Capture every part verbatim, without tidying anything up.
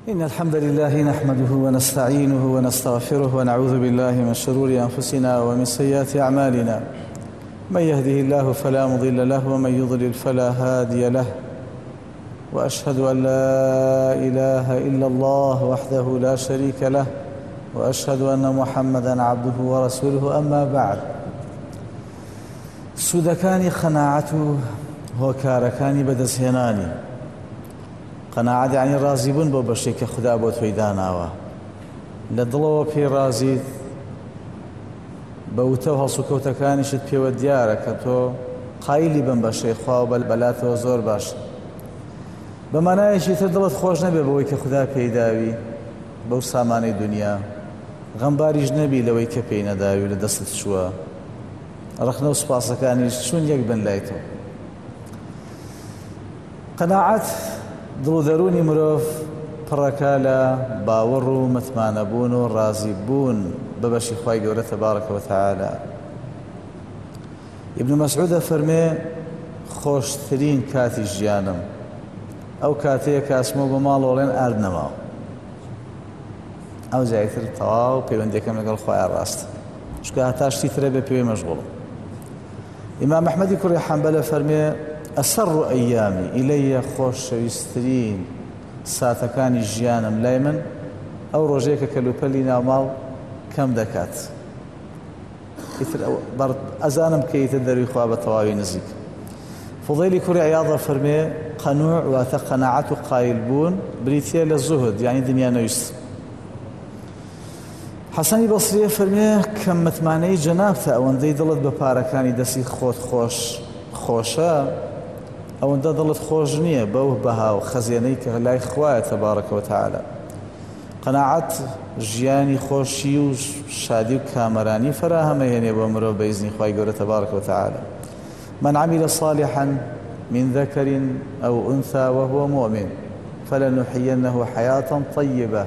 إن الحمد لله نحمده ونستعينه ونستغفره ونعوذ بالله من شرور أنفسنا ومن سيئات أعمالنا. من يهده الله فلا مضل له ومن يضلل فلا هادي له، وأشهد أن لا إله إلا الله وحده لا شريك له، وأشهد أن محمدا عبده ورسوله. أما بعد، سودەکانی خەناعەت و هۆکارەکانی بەدەستهێنانی. قەناعەت یعنی ڕازیبوون بۆ بەشێک کە خوددا بۆ تۆی داناوە، لە دڵەوە پێی ڕازیت، بە وتە و هەڵسوکەوتەکانیشت پێوە دیارە کە تۆ قایلی بم بەشەی خوا و بەلاتەوە زۆر باش. بە مانایەکی تر دڵت خۆش نەبێ بەوەی کە خوددا پێی داوی بەو سامانەی دنیا، غەمباریش نەبی لەوەی کە پێی نەداوی لە دەستت چووە، ڕەخنە و سوپاسەکانیش چوون یەک بن لای تۆ. قەناعەت دڵ و دەرونی مرۆڤ پڕەکە لە باوەڕ و متمانەبوون و ڕازیبوون بە بەشی خوای گەورە تەبارەکە وتەعالە. ئیبن مەسعود دەفەرمێ خۆشترین کاتی ژیانم ئەو کاتەیە کە ئەچمەوە بە ماڵەوەڵێن ئارد نەماوە، ئەو جایتر تەواو پەیوەندیەکەم لەگەڵ خوایە ڕاستە، چونکە هەتا شتی ترە بێ پێوەی مەشغوڵم. ئیمام ئەحمەدی کوڕی حەنبەلە فەرمێ ئەسەڕ ئەیامی ئیلەیە خۆشەویستترین ساتەکانی ژیانم لای من ئەو ڕۆژەیە کە کەلوپەلی ناوماڵ کەم دەکات، ئەزانم کە ئیتر دەروی خوا بە تەواوی نزیک. فوضەیلی کوڕی عیاضە فەرمێ قەنوع واتە قەناعەت و قایل بوون بریتیە لە زوهد یعنی دنیا نەویست. حەسەنی بەسریە فەرمێ کە متمانەی جەنابتە ئەوەندەی دڵت بە پارەکانی دەستی خۆت خۆش خۆشە، ئەوەندە دڵت خۆش نییە بەو بەها و خەزیێنەی کە لای خوایە تەبارەکە وتەعالە. قەناعەت ژیانی خۆشی و شادی و کامەرانی فەراهەمەهێنێ بۆ مرۆڤ بە ئیزنی خوای گەورە تەبارەکە وتەعالە. من عمل صالحا من ذكر أو أنثى وهو مؤمن فلنحيينه حياة طيبة.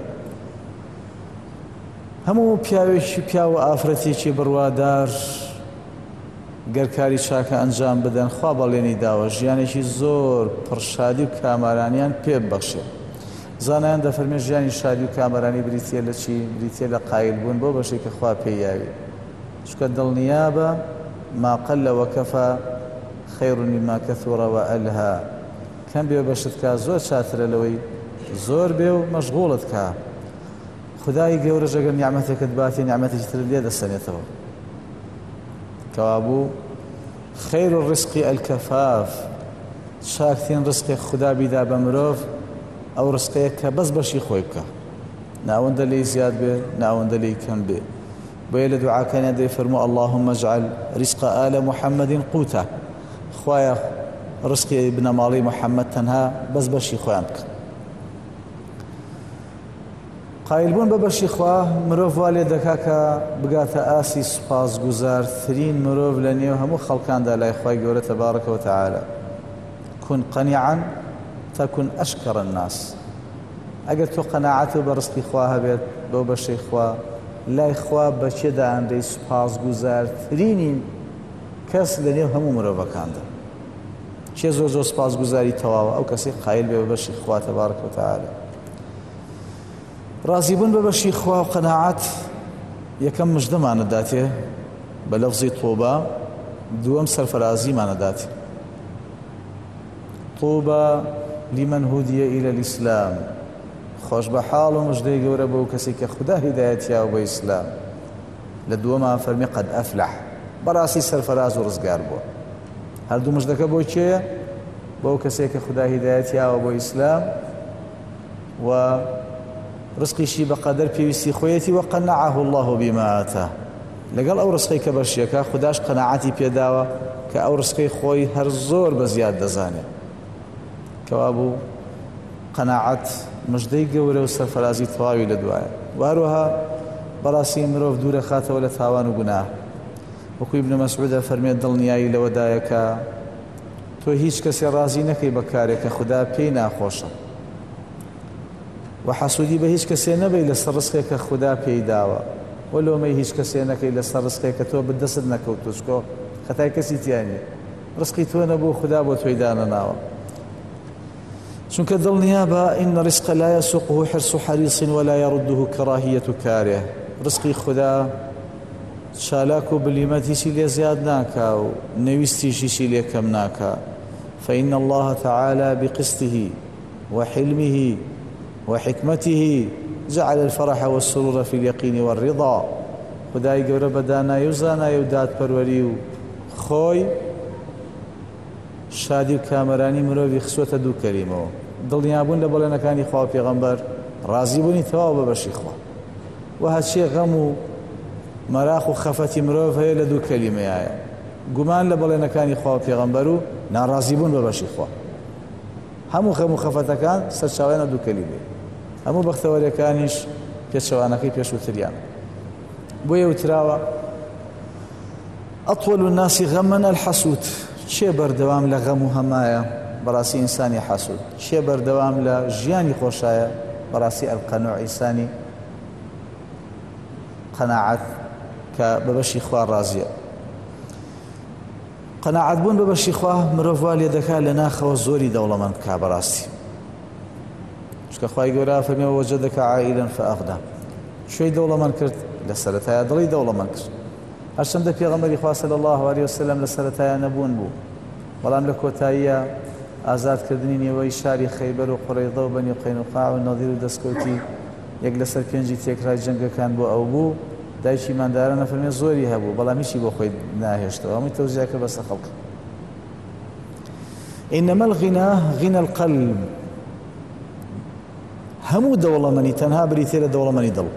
هەموو پیاوێکی پیا و ئافرەتێکی بڕوادار گەرکاری چاکە ئەنجام بدەن، خوا بەڵێنی داوە ژیانێکی زۆر پڕشادی و کامارانیان پێ ببەخشێ. زانایان دەفەرمێ ژیانی شادی و کامەرانی بریتیە لە چی؟ بریتیە لە قایل بوون بۆ بەشێک کە خوا پێی یاوی، چونکە دڵنیابە ما قل وكفى خير مما كثر وألهى. کەم بێ بەشت کا زۆر چاترە لەوەی زۆر بێ و مەشغوڵت کا. خدای گەورە ئەگەر نیعمەتێکت باتێ نیعمەتێکی تر لێ دەستێنێتەوە. کەوابوو خەیر الرزق الکەفاف، چاکترین ڕزقێک خوددا بیدا بە مرۆڤ ئەو ڕزقەیە کە بەس بەشی خۆی بکە، ناوەندە لێی زیاد بێ ناوەندە لێی کەم بێ. بۆیە لە دوعاکانیان دەیفەرموو اللهم اجعل رزق آل محمد قوتا، خوایە ڕزقی بنەماڵی محەممەد تەنها بەس بەشی خۆیان بکە. قایلبوون بە بەشی خوا مرۆڤ وا لێ دەکا کە بگاتە ئاسی سوپاسگوزارترین مرۆڤ لە نێو هەموو خەڵکاندا لای خوای گەورە تەبارەکە وتەعالە. کون قەنیعا تەکون ئەشکەڕ الناس. ئەگەر تۆ قەناعەت و بە ڕزقی خوا هەبێت بەو بەشەی خوا، لای خوا بەچێدا ئەندەی سوپاسگوزارترینی کەس لە نێو هەموو مرۆڤەکاندا. چێ زۆر زۆر سوپاسگوزاری تەواوە ئەو کەسی قایل بێ بە بەشی خوا تەبارەکە وتەعالە. ڕازیبوون بە بەشی خوا و قەناعەت یەکەم مژدەمانەداتێ بە لەفزی تۆبە، دووەم سەرفەرازیمانەداتێ. طوبى لمن هدي إلى الإسلام، خۆش بە حاڵ و مژدەی گەورە بەو کەسی کە خوددا هیدایەتیاوە بە ئیسلام. لە دووەما فەرمی قەد ئەفلح، بەڕاستی سەرفەراز و ڕزگار بووە. هەردوو مژدەکە بۆ کێیە؟ بەو کەسێک کە خوددا هیدایەتیاوە بۆ ئیسلام و ڕزقیشی بەقەدەر پێویستی خۆیەتی و قەنەعەه الله بما ئاتاه. لەگەڵ ئەو ڕزقەی کە بەشیەکە خودداش قەناعەتی پێداوە کە ئەو ڕزقەی خۆی هەر زۆر بە زیاد دەزانێت. کەوابوو قەناعەت مژدەی گەورە و سەرفەرازی تەواوی لە دوایە. واروها بەڕاستی مرۆڤ دوورە خاتەوە لە تاوان و گوناه. وەکو ئیبن مەسعود فەرمێت دڵنیایی لەوەدایە کە تۆ هیچ کەسێ ڕازی نەکەی بە کارێک کە خوددا پێی ناخۆشە، و حەسوودی بە هیچ کەسێ نەبەی لەسەر ڕزقێک کە خوددا پێی داوە، و لۆمەی هیچ کەسێ نەکەی لەسەر ڕزقێک کە تۆ بەدەست نەکەوتوە، چکۆ خەتای کەسی تیانە. ڕزقی تۆ نەبوو خوددا بۆ تۆی دانەناوە. چونکە دڵنیابە إن الرزق لا يسوقه حرص حريص ولا يرده كراهية كاره. ڕزقی خوددا چالاک و بلیمەت هیچی لێ زیاد ناکا و نەویستیشیشی لێ کەم ناکا. فإن الله تعالى بقسطه وحلمه وحكمته جعل الفرح والسرور في اليقين والرضا. خدای گەورە بە دانایی و زانایی و دادپەروەری و خۆی شادی و کامەرانی مرۆڤی خسوەتە دوو کەلیمەوە: دڵنیابوون لە بەڵێنەکانی خوا و پێغەمبەر، ڕازیبوونی تەواو بە بەشی خوا. و هەرچی غەم و مەراخ و خەفەتی مرۆڤ هەیە لە دوو کەلیمەیە: گومان لە بەڵێنەکانی خوا و پێغەمبەر و ناڕازیبوون بە بەشی خوا. هەموو خەم و خەفەتەکان سەرچاویانە دوو کەلیمەیە، هەموو بەختەوەریەکانیش پێچەوانەکەی پێشووتریان. بۆیە وتراوە ئەطول الناس غەمەن الحەسوود. چێ بەردەوام لە غەم و هەمایە؟ بەڕاستی ئینسانی حەسوود. چێ بەردەوام لە ژیانی خۆشایە؟ بەڕاستی ئەلقەنوع، ئینسانی قەناعەت کە بە بەشی خوا ڕازیە. قەناعەت بوون بە بەشی خوا مرۆڤ وا لێ دەکات لە ناخەوە زۆری دەوڵەمەند بکا. بەڕاستی چونکە خوای گەورە فەرمێ وەوەجەدەکە عائیلەن فەئەغنا. شوێی دەوڵەمەند کرد لە سەرەتایە دڵی دەوڵەمەند کرد. هەرچەندە پێغەمبەری خوا صلی الله علیه وسلم لە سەرەتایە نەبوون بوو، بەڵام لە کۆتاییە ئازادکردنی نێوەی شاری خەیبەر و قوڕەیضە و بەنی قەینوقاع و نەضیر و دەستکەوتی یەک لەسەر پێنجی تێکرای جەنگەکان بۆ ئەو بوو. دایکی ماندارانە فەرمێ زۆری هەبوو، بەڵام هیچی بۆ خۆی ناهێشتەوە، هەمووی تەوزیع کرد بەسەر خەڵک. إنما الغنى غنى القلب. هەموو دەوڵەمەنی تەنها بریتێ لە دەوڵەمەنی دڵ،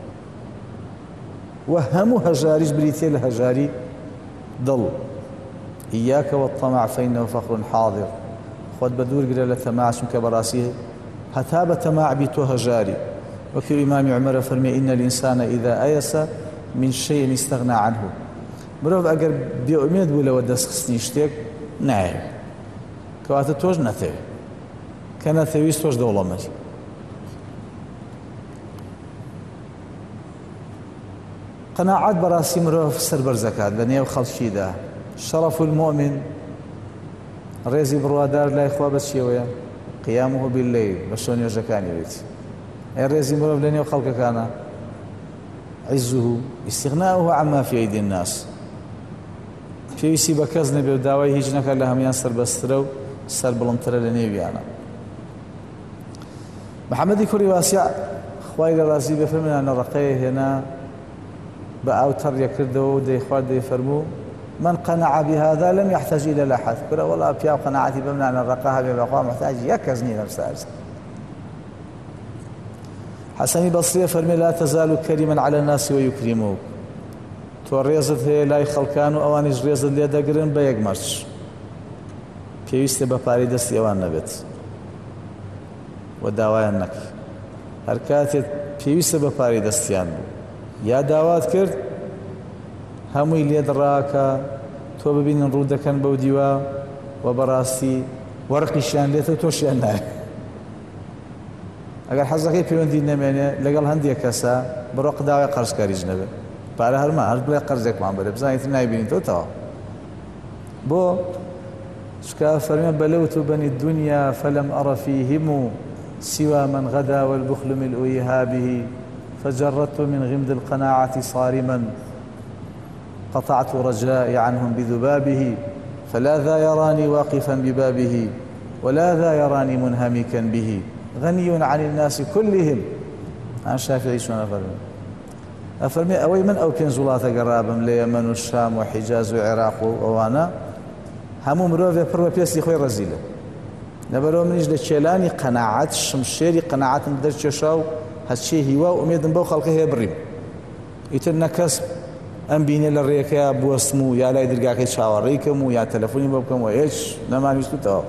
و هەموو هەژاریش بریتێ لە هەژاری دڵ. إياك والطمع فإنه فخر حاضر. خۆت بە دوورگرە لە تەماع، چونکە بەڕاستی هەتا بە تەماع بی تۆ هەژاری. وەکو ئیمامی عومەرە فەرمێ إن الإنسان إذا أيس من شيء استغنى عنه. مرۆڤ ئەگەر بێئومێد بوو لەوە دەستخستنی شتێک نایە، کەواتە تۆش نەتەوێ، کە نەتەویست تۆش دەوڵەمەندی. قەناعەت بەڕاستی مرۆڤ سەربەرزەکات لە نێو خەڵکیدا. شەڕەف المؤمن، ڕێزی بڕوادار لای خوا بە چیەوەیە؟ قیامه بالليل، بە شۆ نوێژەکانی بێت. ئەی ڕێزی مرۆڤ لە نێو خەڵکەکانە عیزه استغناؤه عما في أيدي الناس. پێویستی بە کەس نەبێ و داوای هیچ نەکات لە هەمویان سەربەسترە و سەربڵندترە لە نێویانە. محەممەدی کوڕی واسیع خوای لە ڕازی بێ فەرمێ نەڕەقەیە هێنا بە ئاو تەڕیە کردەوە و دەیخوارد دەیفەرموو من قەنەع بهذا لم يحتاج إلى أحد. کرا وەڵا پیا قەنەعەتی بەمنە نەڕەقە هەبێ بەخوا محتاج یەک کەس نی لەم سەرجە. حەسەنی بەسریە فەرمێ لا تزال كريما على الناس ويكرموك. تۆ ڕێزت هەیە لای خەڵکان و ئەوانیش ڕێزت لێ دەگرن بە یەک مەرج. پێویستە بە پارەی دەستی ئەوان نەبێت و داوایان نەکەی. هەر کاتێک پێویستە بە پارەی دەستیان بوو یا داوات کرد هەمووی لێ دڕاکە تۆ ببینن ڕوو دەکەن بەو دیوە و بەڕاستی وەرقیشیان لێتە تۆشیان نایە. ئەگەر حەزەکەی پەیوەندی نەمێنێ لەگەڵ هەندێک کەسە بڕۆ قداوای قەرزکاریش نەبێت، پارە هەرما هەر بڵێ قەرزێکمان بەرێ بزانیت نایبینیتەوە. بۆ چکە فەرمێ بەلەوت بني الدنيا فلم أر فيهم سوى من غدا والبخل ملء إيهابه فجردت من غمد القناعة صارما قطعت رجائي عنهم بذبابه فلا ذا يراني واقفا ببابه ولا ذا يراني منهمكا به غني عن الناس كلهم. عن شافعي شنو أفرمي أفرمي أوي من أو كن زولات قرابم ليمن والشام وحجاز وعراق وأوانا همو مرۆڤێ پڕ بە پێستی خۆی ڕەزیلە. لەبەرەوە منیش لە کێلانی قەناعەت شمشێری قەناعەتم دەرکێشا و هەرچی هیوا و ئومێدم بەو خەڵکە هەیە بڕیم. ئیتر نەکەس ئەم بینێ لە ڕێیەکەیە بوەستم و یا لای دەرگاکەی چاوەڕێی کەم و یا تەلەفۆنی بۆ بکەم و هیچ نەمانویستوتەوە.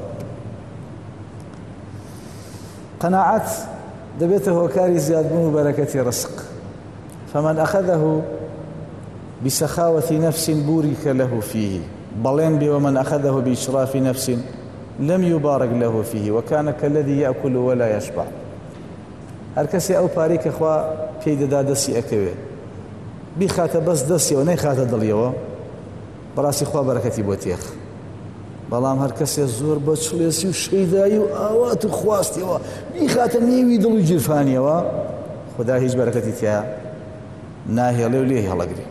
قەناعەت دەبێتە هۆکاری زیادبوون و بەرەکەتی ڕزق. فمن أخذه بسخاوة نفس بورك له فيه بەڵێن بێ ومن أخذه بإشراف نفس لم يبارك له فيه وكان كالذي يأكل ولا يشبع. هەر کەسێ ئەو پارەی کە خوا پێی دەدا دەستی ئەکەوێ بیخاتە بەس دەستیەوە نەیخاتە دڵیەوە، بەڕاستی خوا بەرەکەتی بۆ تێخ. بەڵام هەر کەسێ زۆر بە چڵێسی و شەیدایی و ئاوات و خواستیەوە بیخاتە نێوی دڵ و گیرفانیەوە خدا هیچ بەرەکەتی تیا ناهێڵێ و لێ هەڵەگرێ.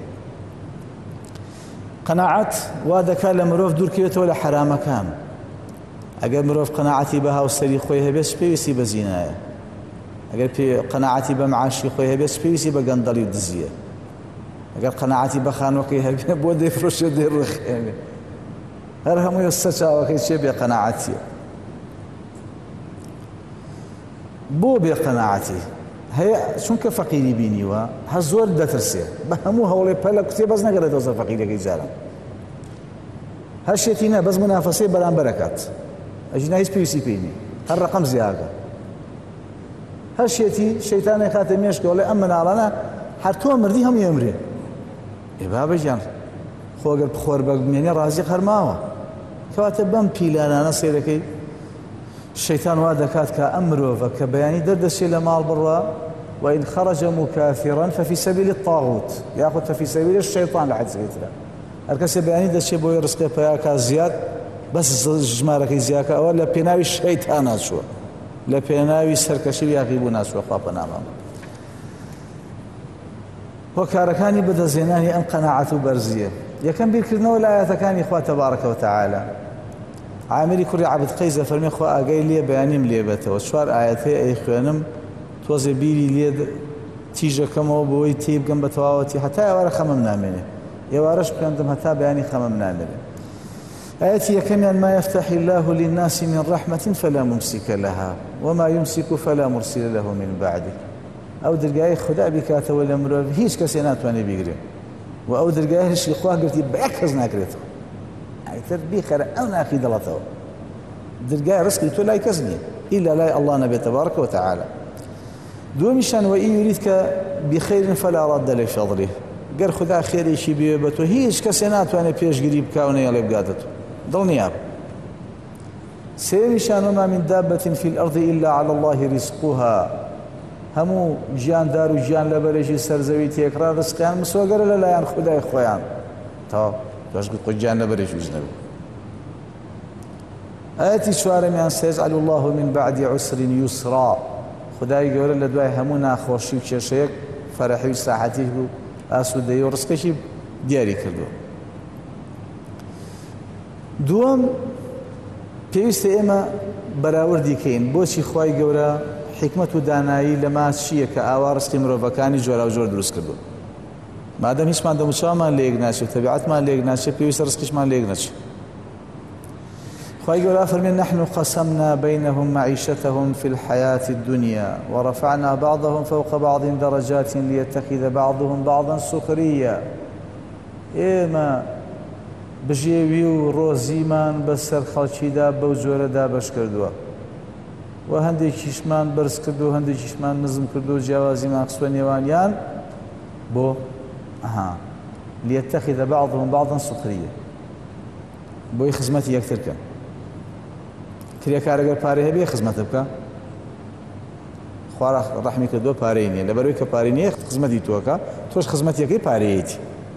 قەناعەت وا دەکات لە مرۆڤ دوورکەوێتەوە لە حرامەکان. ئەگەر مرۆڤ قەناعەتی بە هاوسەری خۆی هەبێت پێویستی بە زینایە، ئەگەر قەناعەتی بە معاشی خۆی هەبێت پێویستی بە گەندەڵی و دزیە، ئەگەر قەناعەتی بە خانووەکەی هەبێت بۆ دەیفرۆشێ دەیڕخێنێ. هەر هەمووی سە چاوەکەی چێ بێ قەناعەتیە. بۆ بێ قەناعەتی هەیە چونکە فەقیری بینیوە هە زۆر دەترسێ بە هەموو هەوڵێ پەلە کوتێ بەس نەگەرێتەوە زە فەقیرەکەی جارە هەر شێتی نە بەس منافەسەی بەرامبەرەکات ئەژینا هیچ پێویستی پێی نییە هەر ڕەقەم زیاکە هەر شێتی شەیتانێک خاتە مێشکەوە ئەم مناڵانە هەر تۆ مردی هەموو ئەمرێ ئێ بابە گیان خۆ ئەگەر بخۆر بەمێنێ ڕازی هەرماوە کەواتە بەم پیلانانە سەیرەکەی الشيطان وا دەکات کە ئەم مرۆڤە کە بەیانی دەردەچێت لە ماڵ بڕوا وإن خرج مكافرا ففي سبيل الطاغوت ياخذ ففي سبيل الشيطان لە حەدیثێکدا هەر کەسێ بەیانی دەچێت بۆی ڕزقی پەیاکە زیاد بەس ژمارەکەی زیاکە ئەوە لە پێناوی شەیتان ناچووە لە پێناوی سەرکەشی یاغی بوو ناچووە خوا پەنامام هۆکارەکانی بەدەستهێنانی ئەم قەناعەت و بەرزیە یەکەم بیرکردنەوە لە ئاەتەکانی خوا تەبارەکە وتەعالە عامری کوڕی عەبد قەیزە فەرمێ خوا ئاگای لێ بەیانیم لێ بێتەوە چوار ئاەتەیە ئەی خوێنم تۆزێ بیری لێ تیژەکەمەوە بۆی تێی بگەم بە تەواوەتی هەتا ئێوارە خەمم نامێنێ ئێوارەش خوێندم هەتا بەیانی خەمم نامێنێ آياتي يكمل ما يفتح الله للناس من رحمة فلا ممسك لها وما يمسك فلا مرسل له من بعده أو درجاي خدا بكاته ولا مرov هيش كسينات واني بيجري وأو درجاي هش إخوان قلتي بأكز ناكرته أي تربي خير أو ناخي دلته درجاي رزق لا يكزني إلا لا الله نبي تبارك وتعالى دومشان وإن يريدك بخير فلا رد لفضله قال خدا خير شي بيبته هيش كسينات واني بيش قريب كونه يلي بقادته ضلنياب سيرشان وما من دابة في الأرض إلا على الله رزقها همو جيان دارو جيان لبرجي سرزوي تيكرار رزقيان مسوقر لا يان خداي خويان تا باش قلت جيان لبرجي وجنبي آياتي شوارميان سيجعل الله من بعد عسر يسرا خداي يقول لدواي همونا خوشي وشيشيك فرحي ساحتي آسودي ورزقشي دياري كردو دوم پێویستە ئێمە بەراوردی کەین بۆچی خوای گەورە حکمت و دانایی لە ماچ چییە کە ئاوا ڕزقی مرۆڤەکانی جۆرا و جۆر دروست کردو مادەم هیچمان دەموچاومان لێک ناچێت تەبیعەتمان لێک ناچێت پێویستە ڕزقیشمان لێک نەچێت خوای گەورە فەرمێن نحن قسمنا بينهم معيشتهم في الحياة الدنيا ورفعنا بعضهم فوق بعض درجات ليتخذ بعضهم بعضا سخريا ئێمە بژێوی و ڕۆزیمان بەسەر خەڵکیدا بەو جۆرەدا بەش کردووە و هەندێکیشمان بەرز کردو و هەندێکیشمان نزم کردو و جیاوازیمان خستووە نێوانیان بۆ ئەها ليتخذ بعضهم بعضا سخريا بۆی خزمەتی یەکترکەن کرێکارەگەر پارەی هەبێ خزمەتە بکە خوا ڕەحمی کردووە پارەی نییە لەبەرەوەی کە پارەی نییە خزمەتی تۆکە تۆش خزمەتیەکەی پارەیەتی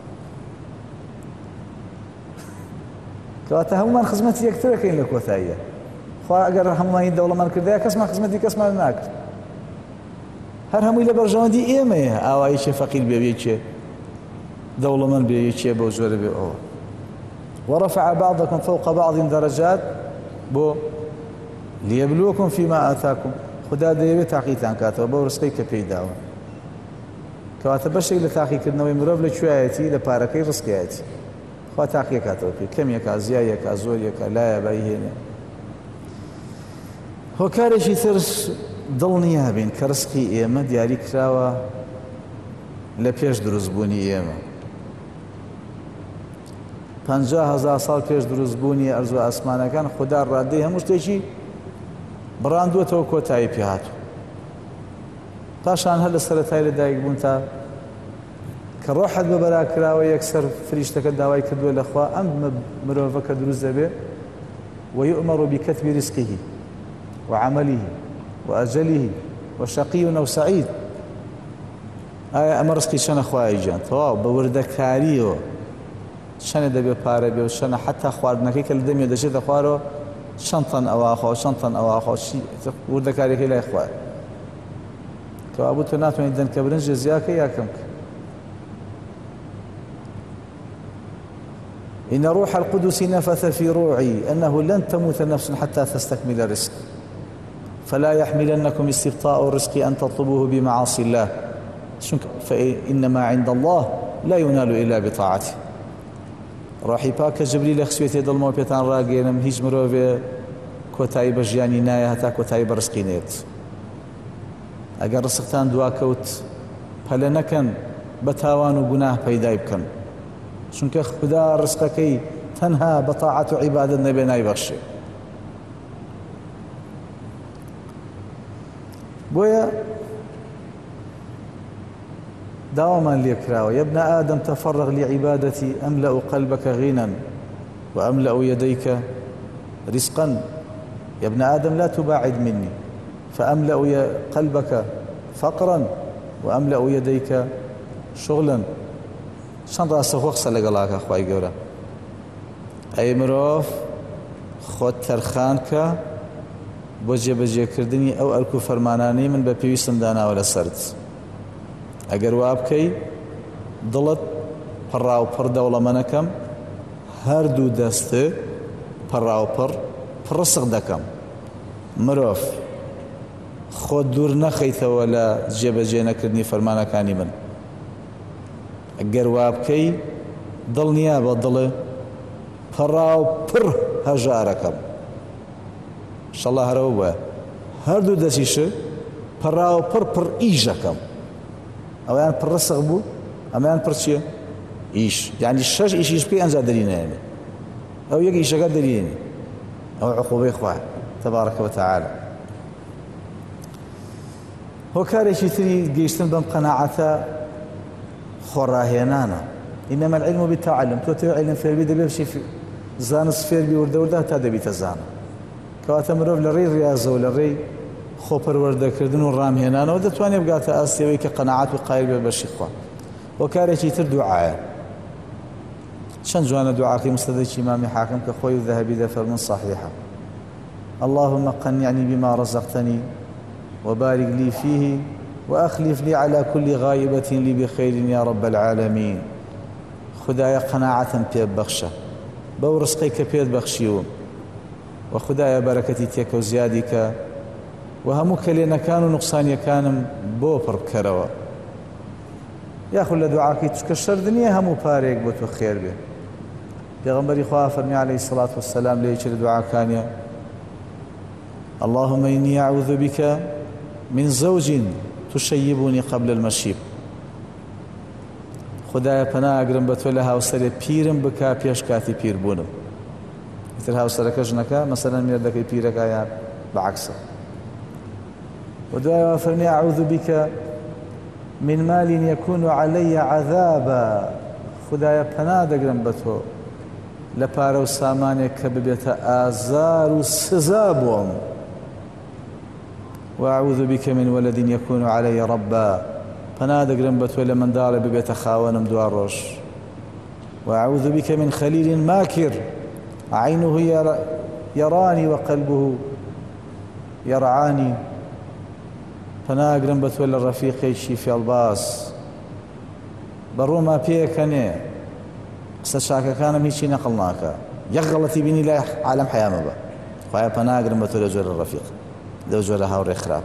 کەواتە هەمومان خزمەتی یەکترەکەین لە کۆتاییە خوا ئەگەر هەمومانی دەوڵەمەند کردایە کەسمان خزمەتی کەسمان ناکرد هەر هەمووی لە بەرژەوەندی ئێمەیە ئاوایی چێ فەقیر بێ یەکێ دەوڵەمەند بێ یەکێ بەو جۆرە بێ ئەوە ورفع بعضكم فوق بعض درجات بۆ ليبلوكم فيما آتاكم خدا دەیەوێت تاقیتان کاتەوە بەو ڕزقەی کە پێی داوە کەواتە بەشێک لە تاقیکردنەوەی مرۆڤ لە کوێیەتی لە پارەکەی ڕزقیەتی خوا تاقیە کاتەوە پێ کەمێکە زیایەکە زۆریەکە لایە بای هێنێ هۆکارێکی ترس دڵ نییە بین کە ڕزقی ئێمە دیاری کراوە لە پێش دروستبوونی ئێمە پەنجا هەزار ساڵ پێش دروستبوونی ئەرزوو ئاسمانەکان خوددا ڕادەی هەموو شتێکی بڕاندووەتەوە کۆتایی پێهاتوو پاشان هەر لە سەرەتای لەدایک بوون تا کە ڕۆحت بە بەراکراوە یەکسەر فریشتەکە داوای کردووە لەخوا ئەم مرۆڤەکە دروست دەبێ ويؤمر بكتب رزقه وعمله وأجله وشقي أو سعيد ئایا ئەمە ڕزقی چەنە خوای گیان تەواو بە وردەکاریەوە شەنە دەبێ پارە بێ و شەنە حتا خواردنەکەی کە لە دەمێ دەچێتە خوارەوە شەنتەن ئەواخەوە شەنتەن ئەواخەوە وردەکارێکی لای خوارد کەوابوو تۆ ناتوانیت دەنکە برنجێ زیاکە یاکەم کە إن روح القدس نفث في روعي أنه لن تموت نفس حتى تستكمل الرزق فلا يحملنكم استبطاء الرزق أن تطلبوه بمعاصي الله فإنما عند الله لا ينال إلا بطاعته ڕۆحی پاکە جبریل لە خسوێتی دڵمەوە پێتان ڕاگەێنم هیچ مرۆڤێ کۆتایی بە ژیانی نایە هەتا کۆتایی بە ڕزقی نێت ئەگەر ڕزقتان دواکەوت پەلە نەکەن بە تاوان و گوناه پەیدای بکەن چونکە خوددا ڕزقەکەی تەنها بە تاعەت و عیبادەت نەبێ نایبەخشێ بۆیە داوامان لێ کراوە يا ابن آدم تفرغ لعبادتي أملأ قلبك غنى وأملأ يديك رزقا يا ابن آدم لا تباعد مني فأملأ قلبك فقرا وأملأ يديك شغلا شان راسخ وقصة لقلاك أخوائي قورا أي مروف خود ترخانك بوجه بجه كردني أو ألكو فرماناني من بپیویستم دانا ولا سرد ئەگەر وا بکەی دڵت پڕا و پڕ دەوڵەمەنەکەم هەردوو دەستت پڕا و پڕ پڕسق دەکەم مرۆڤ خۆت دوور نەخەیتەوە لە جێبەجێ نەکردنی فەرمانەکانی من ئەگەر وا بکەی دڵ نییە بە دڵێ پڕا و پڕ هەژارەکەم ئینشەڵڵا هەرەوە بووە هەردوو دەستیشت پڕا و پڕ پڕ ئیژەکەم ئەویان پڕسق بوو ئەمەیان پڕ چییە؟ ئیش یعنی شەش ئیشیش پێی ئەنجا دەرینێنێ ئەو یەک ئیشەکە دەرینێ ئەو عقوبەی خوایە تەبارەکە وتەعالە هۆکارێکی تری گەیشتن بەم قەناعەتە خۆڕاهێنانە ئینەمە العلم بالتعلم تۆ تۆ عیلم فێربی دەبێ بچی زانست فێربی وردە وردە تا دەبیتە زانە کەواتە مرۆڤ لە ڕێی ڕیاضە و لە ڕێی خۆپەروەردەکردن و ڕامهێنانەوە دەتوانێت بگاتە ئاستێوەی کە قەناعەت و قایل بێ بەشی خوا هۆکارێکی تر دوعایە چەند جوانە دوعاکەی مستەدرەکی ئیمامی حاکم کە خۆی و ذەهەبی دەفەرمون صحیحە اللهم قنعني بما رزقتني وبارك لي فيه وأخلف لي على كل غائبة لي بخير يا رب العالمين خدايا قناعة بيد بخشة بو رزقي كبيد بخشيوم وخدايا بركتي تيك وزيادك وهمو كلينا كانوا نقصان يكانم بو بركروا ياخذ لدعاكي تشكشر دنيا همو باريك بوتو خير به پیغمبر خواه فرمي عليه الصلاة والسلام ليش الدعاء كان اللهم إني أعوذ بك من زوج تشيبني قبل المشيب خدايا پناه اگرم بتو لها وسر پیرم بکا پیش کاتی پیر بونم مثل ها وسر کجنکا مثلا میردکی پیرک آیا بعکسه ودعاء فرمي أعوذ بك من مال يكون علي عذابا خدايا پناه اگرم بتو لپاره و سامانه که ببیت آزار و سزا بوم وأعوذ بك من ولد يكون علي ربا پناه دەگرم بە تۆ لە منداڵە ببێتە خاوەنم دوا ڕۆژ وأعوذ بك من خليل ماكر عينه يراني وقلبه يرعاني پناه دەگرم بە تۆ لە ڕەفیقێکی فێڵباز بەڕووما پێکەنێ قسە چاکەکانم هیچی نەقڵ ناکە یەک غەڵەتی بینی لای عالەم حەیامە بە خوایە پەناه دەگرم بە تۆ لە جۆرە ڕەفیق لەو جۆرە هاوڕێ خراپ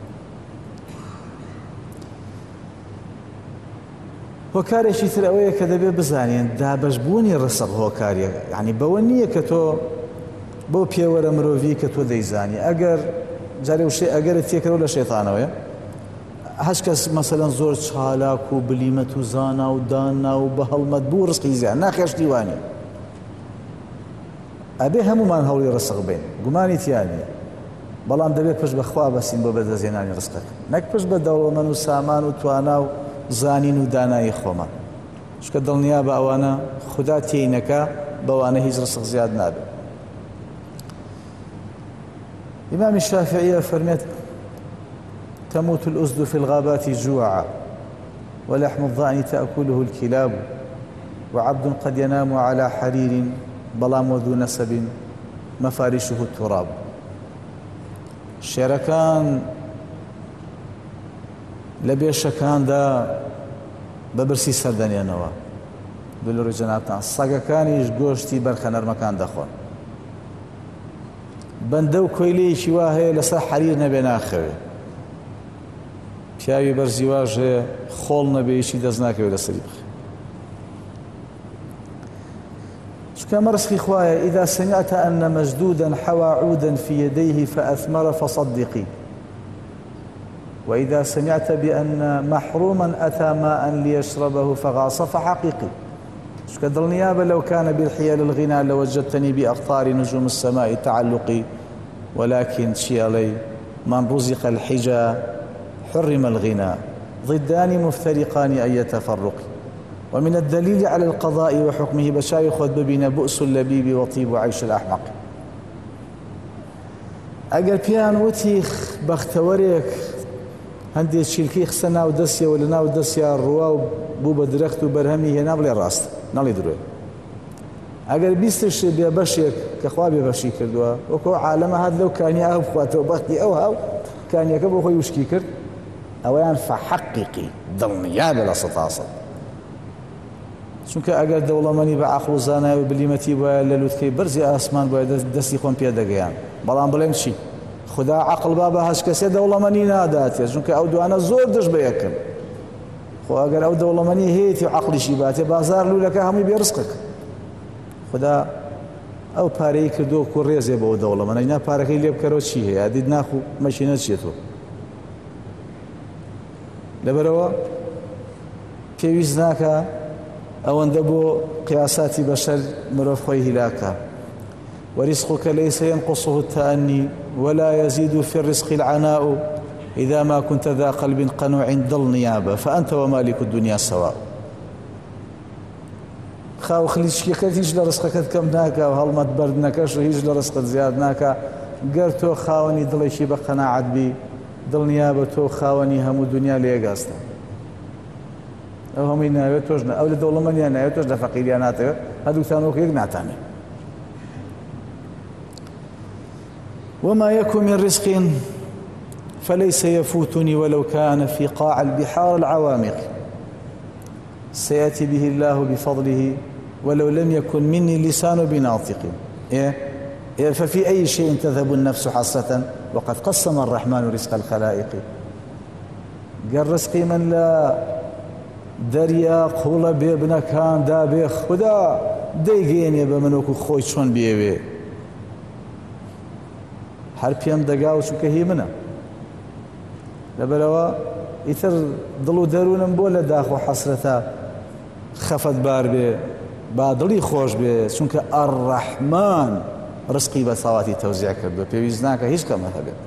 هۆکارێکی تر ئەوەیە کە دەبێ بزانین دابەشبوونی ڕزق هۆکاریە یعنی بەوە نییە کە تۆ بۆ پێوەرە مرۆڤی کە تۆ دەیزانی ئەگەر جارێ وشێ ئەگەرت تێکەوە لە شەیتانەوەیە هەچ کەس مەسەلەن زۆر چالاک و بلیمەت و زانا و دانا و بە هەڵمەت بوو ڕزقی زیان ناخێش دیوانی ئەبێ هەمومان هەوڵی ڕزق بین گومانی تیان نییە بەڵام دەبێت پشت بەخوا بەسین بۆ بەدەستهێنانی ڕزقەکە نەک پشت بە دەوڵەمەند و سامان و توانا و زانین و دانایی خۆمان چکە دڵنیا بە ئەوانە خوددا تێینەکە بەوانە هیچ ڕزق زیاد نابێت ئیمامی الشافعي فەرمێت تموت الأسد في الغابات جوعا ولحم الضأن تأكله الكلاب وعبد قد ينام على حرير بلام وذو نسب مفارشه التراب. شێرەکان لە بێشەکاندا بە برسی سەردەنێنەوە دوو لە ڕووی جەنابتان. سەگەکانیش گۆشتی بەرخە نەرمەکان دەخۆن. بەندە و کۆیلەیەکی وا هەیە لەسەر حەریر نەبێ ناخەوێ. پیاوی بەرزیواژ هەیە خۆڵ نەبێ هیچی دەست ناکەوێت لەسەری بخێ. چونکە ئەمە ڕزقی خوایە. ئیدا سمعت أن مجدودا حوى عودا في يديه فأثمر فصدقي، وإذا سمعت بأن محروما أتى ماء ليشربه فغاص فحقيقي. چونکە دڵنیابە لو كان بالحيل الغنى لوجدتني بأقطار نجوم السماء تعلقي، ولكن شيالي من رزق الحجى حرم الغنى، ضدان مفترقان أي تفرق. ومن الدليل على القضاء وحكمه بشاي خذ ببين بؤس اللبيب وطيب عيش الأحمق. ئەگەر پیان وتی بەختەوەرێک هەندێک چیلکەی خستە ناو دەستیەوە لە ناو دەستیا ڕوا و بوو بە درەخت و بەرهەمی هێنا بڵێ ڕاست نەڵێ درۆی. ئەگەر بیستش بێ بەشێک کە خوا بێ بەشی کردووە وەکو عالەمە هات لەو کانیا ئەو بخواتەوە بەختی ئەو هاو کانیەکە بۆ خۆی وشکی کرد ئەوەیان فەحەقیقی دڵنیابە لە سەد تا سەد. چونکە ئەگەر دەوڵەمەنی بە عەقڵ و زانای و بلیمەتی وایە لە لووتکەی بەرزی ئاسمان وایە دەستی خۆم پێ دەگەیان. بەڵام بڵێم چی؟ خدا عەقڵ با بە هەچ کەسێ دەوڵەمەنی ناداتێ، چونکە ئەو دوانە زۆر دژ بە یەکن. خۆ ئەگەر ئەو دەوڵەمەنی هەیەی و عەقڵیشی باتێ بازار لوولەکە هەمووی بێ ڕزقک. خدا ئەو پارەی کردووە کوڕ ڕێزێ بەوە دەوڵەمەنە ئینا پارەکەی لێ بکەرەوە چی هەیە؟ دیت ناخ و مەشینە چێتەوە. لەبەرەوە پێویست ناکە ئەوەندە بۆ قیاساتی بەشەر مرۆڤ خۆی هیلاکە. ورزقك ليس ينقصه التأني ولا يزيد في الرزق العناء، إذا ما كنت ذا قلب قنوع ضل نيابة فأنت ومالك الدنيا سواء. خاو خلیچکەکەت هیچ لە ڕزقەکەت کەم ناکە و هەڵمەت بەرد نەکەش و هیچ لە ڕزقت زیاد ناکە. گەر تۆ خاوەنی دڵێکی بە قەناعەت بی دڵنیابە تۆ خاوەنی هەموو دنیا لە یەکاستە. ئەو هەمووی ناوێت تۆش ئەو لە دەوڵەمەندیان ناوێت تۆش لە فەقیریان ناتەوێت هەردووکتان وەک یەک ناتانێت. وما يكن من رزق فليس يفوتني ولو كان في قاع البحار العوامق، سيأتي به الله بفضله ولو لم يكن مني لسان بناطق. إيه؟ إيه ففي أي شيء تذهب النفس حسرة وقد قسم الرحمن رزق الخلائق. قال رزقي من لا دريا قول بابن كان دا بخ خدا دەیگەێنێ بە منۆک و خۆی چۆن بێوێ هەر پێم دەگا و چونکە هی منە. لەبەرەوە ئیتر دڵ و دەروونم بۆ لە داخ و حەسرەتە خەفەت بار بێ با دڵی خۆش بێ، چونکە ئەڕەحمان ڕزقی بە ساواتی تەوزیع کردووە، پێویست ناکە هیچ کەمە هەبێت.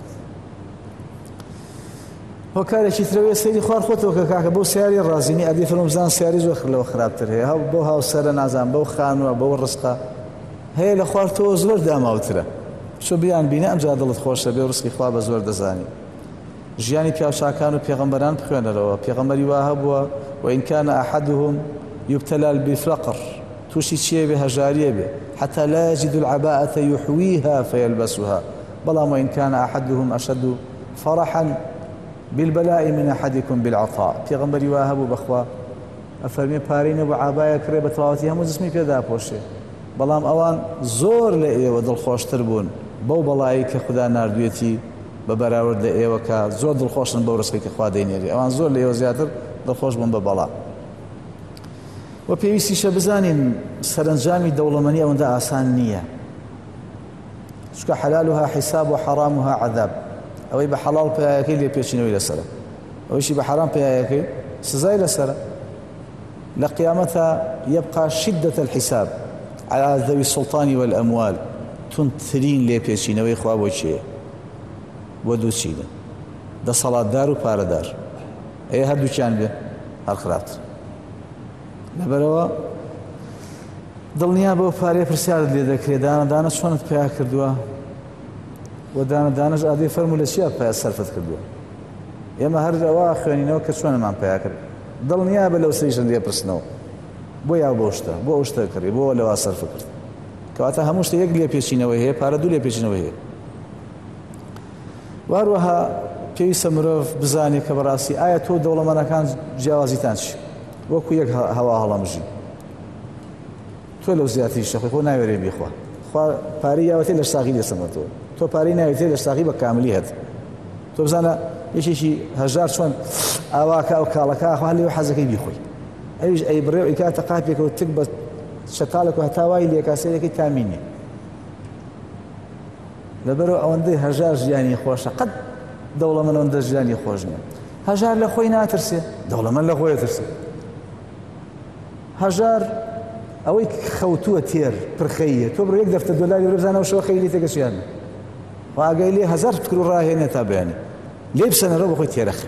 هۆکارێکی ترەوەیە سەیری خوار خۆتەوە کە کاکە بەو سیاری ڕازینی ئەدی فەرموزان سیاری زۆر لەوە خراپتر هەیە، هەو بۆ هاوسەرە نازان بەو خانووە بەو ڕزقە هەیە لە خوار تۆ زۆر داماوترە. چۆ بیان بینە ئەمجا دڵت خۆشە بێ ڕزقی خوا بە زۆر دەزانی. ژیانی پیاوچاکان و پێغەمبەران بخوێنەرەوە. پێغەمبەری وا هەبووە وإن كان أحدهم يبتلى بالفقر، تووشی چیە بێ هەژاریە بێ حتى لا يجد العباءة يحويها فيلبسها، بەڵام وإن كان أحدهم أشد فرحا بالبلاء من أحدكم بالعطاء. پێغەمبەری وا هەبوو بەخوا ئەفەرمێ پارەی نەبوو عابایە کڕێ بە تەواوەتی هەموو جسمی پێدا پۆشێ، بەڵام ئەوان زۆر لە ئێوە دڵخۆشتر بوون بەو بەڵایی کە خوددا ناردوێتی بە بەراورد لە ئێوە کە زۆر دڵخۆشن بەو ڕزقی کە خوا دەینێری، ئەوان زۆر لە ئێوە زیاتر دڵخۆش بوون بە بەڵا. و پێویستیشە بزانین سەرنجامی دەوڵەمەنی ئەوەندە ئاسان نییە، چونکە حەلالها حیساب و حەرامها عەذاب. ئەوەی بە حەڵاڵ پێیەکەی لێ پێچینەوەی لەسەرە، ئەوەیشی بە حەرام پێیەکەی سزای لەسەرە. لە قیامەتە يبقى شدة الحساب على ذوي السلطان والأموال، تونترین لێ پێچینەوەی خوا بۆ چییە؟ بۆ دووچینە دەسەڵاتدار و پارەدار، ئەیە هەردووکیان بێ هەر خراپتر. لەبەرەوە دڵنیا بەو پارەیە پرسیارت لێ دەکرێت دانە دانە چۆنت پیا کردووە و دانە دانەش ئادەی فەرموو لە چیا پیا سەرفت کردووە. ئێمە هەر ئەوە خوێنینەوە کە چۆنمان پیا کرد، دڵنیا بە لەو سەیشن لێ پرسنەوە بۆ یا بۆ شتە بۆ ئەو شتە کڕی بۆ لەوا سەرف کرد کەواتە هەموو شتە یەک لێ پێچینەوەی هەیە پارە دوو لێ پێچینەوەی هەیە واروەها پێویستە مرۆڤ بزانێت کە بەڕاستی ئایا تۆ دەوڵەمەندەکان جیاوازیتان چی وەکو یەک هەوا هەڵەمژی تۆ لەو زیاتری شەخۆی خۆ ناوێرێ بیخوا خوا پارەی یاوەتێ لە ساغی دەسەمەتەوە تۆ پارەی ناوێتێ لە ساغی بە کاملی هەت تۆ بزانە یەکێکی هەژار چۆن ئاواکە ئەو کاڵەکە خوا لێو حەزەکەی بیخۆی ئەویش ئەی بڕێ و ئیکاتە قاپێکەوە تک بە شەتاڵێک و هەتاوای لێکاسێرەکەی تامینێ لەبەرەوە ئەوەندەی هەژار ژیانی خۆشە قەت دەوڵەمەند ئەوەندە ژیانی خۆش نییە هەژار لە خۆی ناترسێ دەوڵەمەند لە خۆی ئەترسێ هەژار ئەوەی خەوتووە تێر پرخەیە تۆ بڕۆ یەک دەفتە دۆلاری وەرە بزانە ئەو شەوە خەیلی تێگەشیانە ئاگای لێ هەزار فکر و ڕاهێنێ تا بەیانی لێ بسەنەرەوە بە خۆی تێرەخێ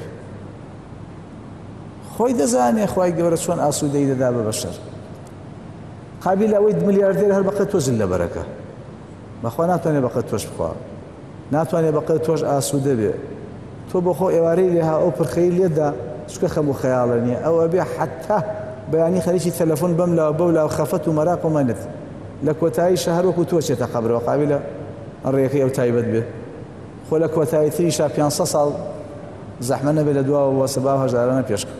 خۆی دەزانێ خوای گەورە چۆن ئاسوودەی دەدا بە بەشەر قابل ئەوەی ملیاردێر هەر بەقەت تۆ زل لە بەرەکە بەخوا ناتوانێ بەقەت تۆش بخوا ناتوانێ بەقەت تۆش ئاسوودە بێ تۆ بۆ خۆ ئێوارەی لێها ئەو پرخەی لێدا چکە خەم و خەیاڵە نییە ئەو ئەبێ حەتا بەیانی خەریکی تەلەفۆن بەم لاوە بەو لاو خەفەت و مەراق و مەنت لە کۆتایی شەهر وەکو تۆ چێتە قەبرەوە قابلە ڕێەکەی ئەو تایبەت بێ خۆ لە کۆتایی تریشا پێنجسە ساڵ زەحمە نەبێت لە دواوە بۆ سەباب هەژارانە پێشکە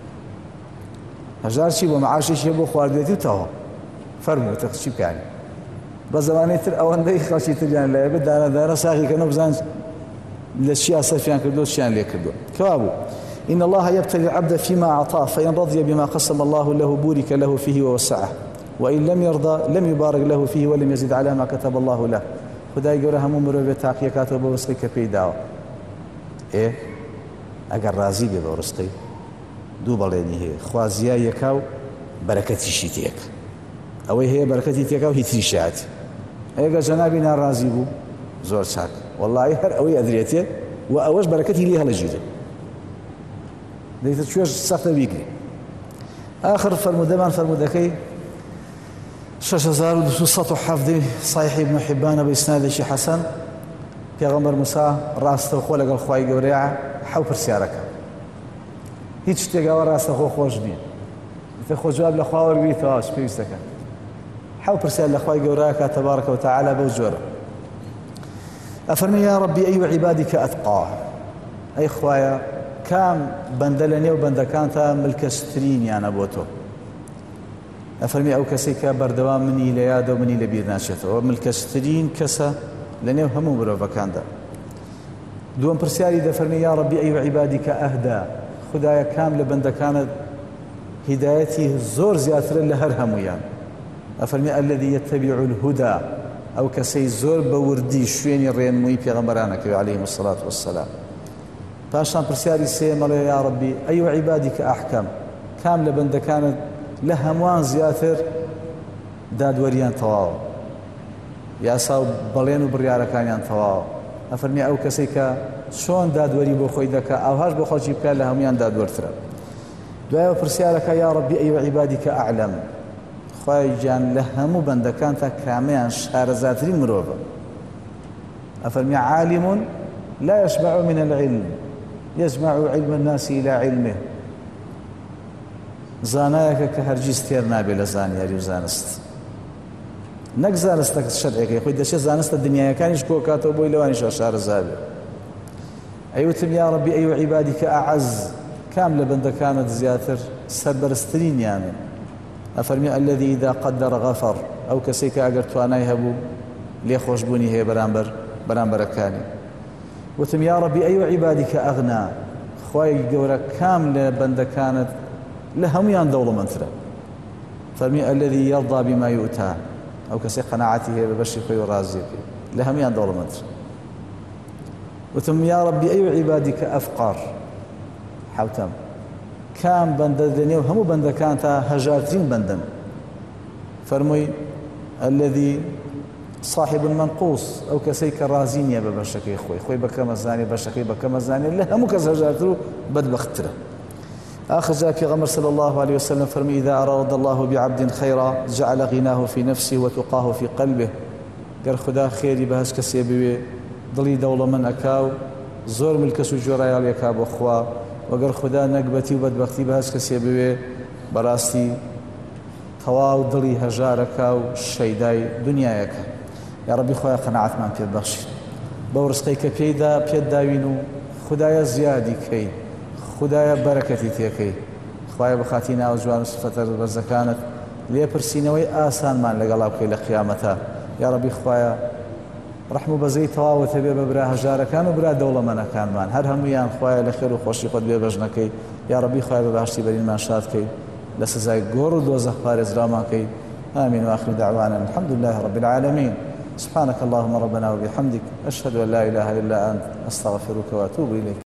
هەژار چی بۆ مەعاشێکی بۆ خواردێتی و تەواو فەرموو تە چی بکانی بە زەمانەی تر ئەوەندەی خەڵکی تریان لایە بێت دانەدانە ساغیکەنە بزان لە چیا سەرفیان کردو چیان لێ کردو کەوا بوو إن الله يبتلي العبد فيما أعطاه فإن رضي بما قسم الله له بورك له فيه ووسعه وإن لم يرضى لم يبارك له فيه ولم يزد على ما كتب الله له خدای گەورە هەموو مرۆڤ تاقیەکاتەوە بە ڕزقی کە پێی داوە ئێ ئەگەر ڕازی بێ بە ڕزقی دوو بەڵێنی هەیە خوا زیای یەکا و بەرەکەتیشی تێک ئەوەی هەیە بەرەکەتی تێکا و هیچ تریشاتی ئەگەر جەنابی ناڕازی بوو زۆر چاک وەڵڵاهی هەر ئەوەی ئەدرێتێ و ئەوەش بەرەکەتی لێ هەڵەگیرێ دەیتە توێش سەختە بیگری آخر فرمودەمان فرمودەکەی شش هزار و دوو سەد و حەڤدەی صحیح ابن حیبانە بە ئیسنادێکی حەسەن پێغەمبەر موسا ڕاستەوخۆ لەگەڵ خوای گەورەیە حەو پرسیارەکە هیچ شتێکاوە ڕاستەخۆ خۆش نییە دەتە خۆ جواب لە خوا وەرگریتەوە پێویستەکە حەو پرسیار لە خوای گەورەیە کە تەبارەکە وتەعالە بەو جۆرە ئەفەرمی یا ڕەبی ئەی عیبادیکە ئەتقا ئەی خوایە کام بەندە لە نێو بەندەکانتە ملکەسترینیانە بۆ تۆ ئەفەرمی ئەو کەسێک کە بەردەوام منی لە یادە و منی لە بیر ناچێتەوە ملکەسترین کەسە لە نێو هەموو مرۆڤەکاندا دووەم پرسیاری دەفەرمی یا ڕەبی ئەی عیبادیکە ئەهدا خدایە کام لە بەندەکانت هیدایەتی زۆر زیاترە لە هەر هەموویان ئەفەرمی ئەلەذی یەتەبیع الهودا ئەو کەسەی زۆر بە وردی شوێنی ڕێنمووی پێغەمبەرانەکەوێ عەلەیهیمو السەڵات وەسسەلام پاشان پرسیاری سێ مەڵێ یا ڕەبی ئەی عیبادیکە ئەحکەم کام لە بەندەکانت لە هەمووان زیاتر دادوەریان تەواوە یاسا و بەڵێن و بڕیارەکانیان تەواوە ئەفەرمی ئەو کەسەی کە چۆن دادوەری بۆ خۆی دەکا ئەوهاش بۆ خەڵکی بکات لە هەموویان دادوەرترە دوایەوە پرسیارەکە یا ڕەبی ئەی عیبادیکە ئەعلەم خوای گیان لە هەموو بەندەکان تا کامیان شارەزاترین مرۆڤە ئەفەرمی عالم لا يشبع من العلم يجمع علم الناس إلى علمه زانایەکە کە هەرگیز تێر نابێ لە زانیاری و زانست نەک زانستە شەرعێکی خۆی دەچێت زانستە دنیایەکانیش کۆکاتەوە بۆی لەوانیش شارەزا بێ ئەیوتم یا ڕەبی ئەی عیبادیکە ئەعەز کام لە بەندەکانت زیاتر سەربەرزترینیانن ئەفەرمی ئەلەذی ئیذا قەدەر غەفەر ئەو کەسێک کە ئەگەر توانای هەبوو لێخۆشبوونی هەیە بەرامبەر بەرامبەرەکانی وتم یا ڕەبی ئەی عیبادیکە ئەغنا خوای گەورە کام لە بەندەکانت لە هەمویان دەوڵەمەندترە فەرمی ئەلەذی یەرضا بما یؤتا ئەو کەسێک قەناعەتی هەیە بە بەشی خۆی و ڕازی پێ لە هەمویان دەوڵەمەندترە وتم یا ڕەبی ئەی عیبادیکە ئەفقەر حەوتەم کام بەندە لەنێو هەموو بەندەکان تا هەژارترین بەندن فەرمووی ئەلەذی صاحب المنقوص ئەو کەسەی کە ڕازی نییە بە بەشەکەی خۆی خۆی بەکەمە زانێ بەشەکەی بەکەمە زانێ لە هەموو کەس هەژارتر و بەدبەختترە آخر جاء في غمر صلى الله عليه وسلم فرمي إذا أراد الله بعبد خيرا جعل غناه في نفسه وتقاه في قلبه قال خدا خيري بهاش كسي بوي ضلي دولة من أكاو زور ملكس وجورايا ليكاب أخوا وقال خدا نقبتي وبدبختي بهاش كسي بوي براستي تەواو دڵی هەژارەکە و شەیدای دنیایەکە. یا ڕەبی خۆیان قەناعەتمان پێ بەخشی بەو ڕزقەی کە پێیدا پێت داوین و خودایە زیادی کەی، خودایە بەرەکەتی تێکەی. خوایە بەخاتی ناو جوان و سفەتە بەرزەکانت لێپرسینەوەی ئاسانمان لەگەڵا بکەی لە قیامەتە. یا ڕەبی خوایە ڕەحم و بەزەی تەواوت هەبێ بە برا هەژارەکان و برا دەوڵەمەندەکانمان، هەر هەموویان خوایە لە خێر و خۆشی خۆت بێ بەژنەکەی. یا ڕەبی خوایە بە باشتی بەرینمان شادکەی، لە سزای گۆڕ و دۆزەخ پارێزرامان کەی. آمين وآخر دعوانا الحمد لله رب العالمين. سبحانك اللهم ربنا وبحمدك أشهد أن لا إله إلا أنت أستغفرك وأتوب إليك.